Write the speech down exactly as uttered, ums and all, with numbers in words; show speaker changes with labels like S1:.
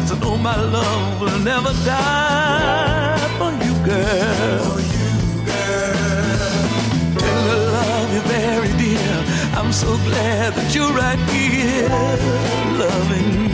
S1: I know my love will never die for you, girl. For you, girl. Tender love you very dear. I'm so glad that you're right here, loving me.